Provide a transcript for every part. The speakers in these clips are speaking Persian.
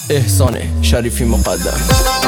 احسان شریفی مقدم.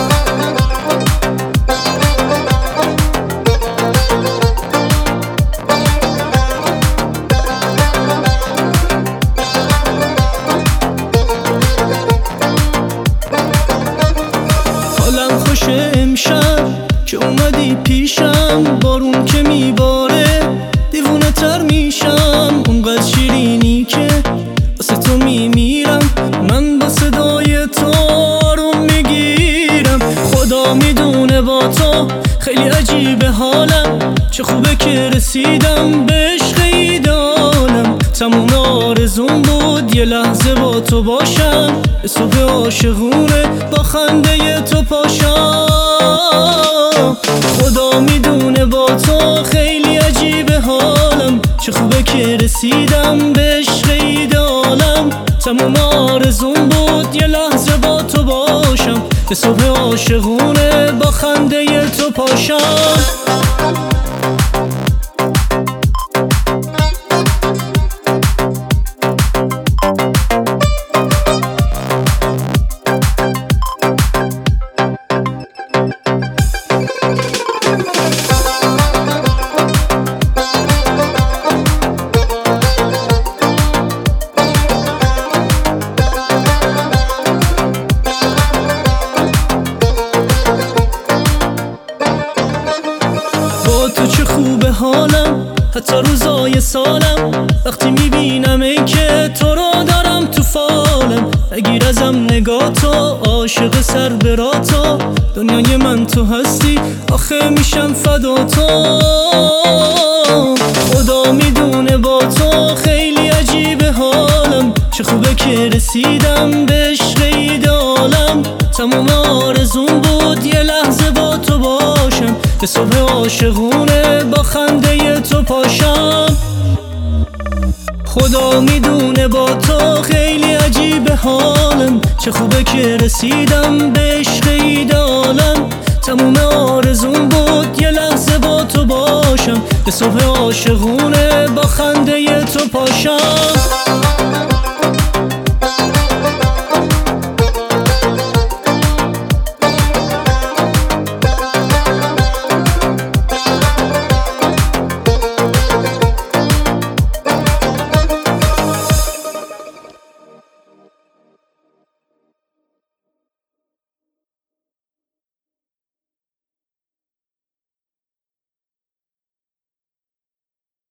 حالم خوشه امشب که اومدی پیشم، بارون که میباره دیوونه تر میشم، اونقدر شیرینی که واسه تو میمیرم، من با صدای تو آروم میگیرم. خدا میدونه با تو خیلی عجیبه حالم، چه خوبه که رسیدم به عشق ایدالم. تموم آرزوم بود یه لحظه با تو باشم، به صبح عاشقونه با خنده تو پاشم. خدا میدونه با تو خیلی عجیبه حالم، چه خوبه که رسیدم به عشق ایدالم. تموم آرزوم بود یه لحظه با تو باشم، به صبح عاشقونه با خنده تو پاشم. تو چه خوبه حالم، حتی روزای سالم، وقتی میبینم ای که تو رو دارم تو فالم. نگیر ازم نگاه تو، عاشق سر برا تو، دنیای من تو هستی، آخه میشم فدا تو. خدا میدونه با تو خیلی عجیبه حالم، چه خوبه که رسیدم به عشق ایدالم. تموم آرزوم بود یه لحظه با تو باشم، به صبح عاشقونه با خنده تو پاشم. خدا میدونه با تو خیلی عجیبه حالم، چه خوبه که رسیدم به عشق ایدالم. تموم آرزوم بود یه لحظه با تو باشم، به صبح عاشقونه با خنده تو پاشم.